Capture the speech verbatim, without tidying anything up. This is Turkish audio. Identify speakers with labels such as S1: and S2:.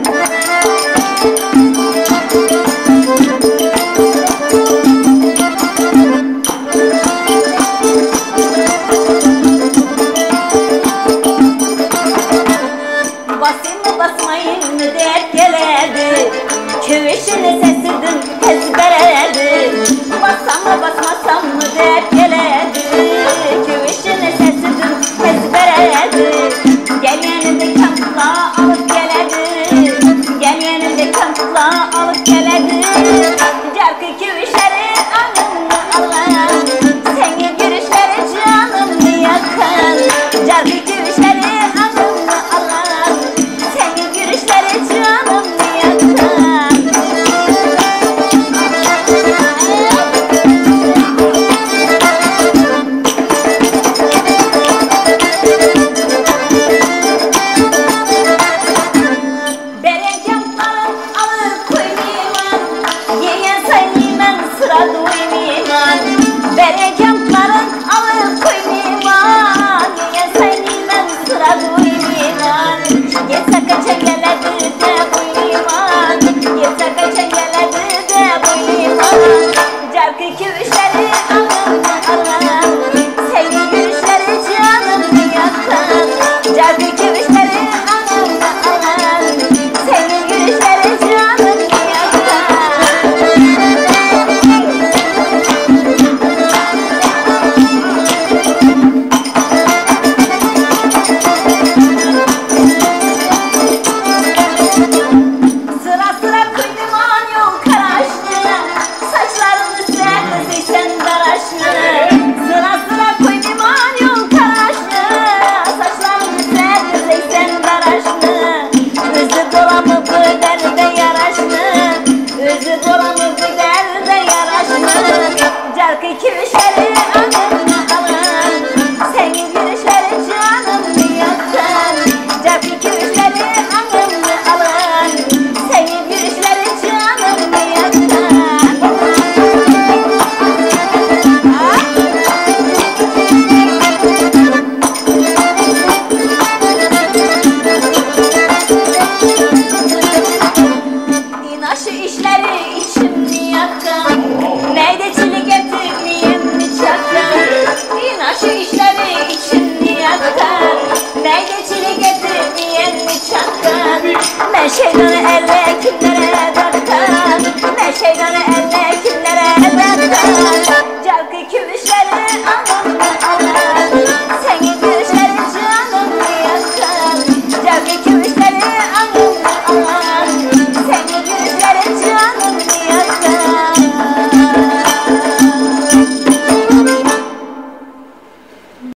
S1: Kövüşünü sesidim ezberedi. Bassam mı basmasam mı dert geledi. Kövüşünü sesidim ezberedi. Gel yanımda kampla alıp geledi. Gel yanımda kampla alıp geledi. Carkı kövüşleri anımı alan. Senin görüşleri canımı yakan. Carkı kövüşleri anımı alan. Senin görüşleri canımı yakan. Ben şeytanı elle kimlere dartan. Ben şeytanı elle kimlere dartan. Calkı kümüşleri anlamda alan.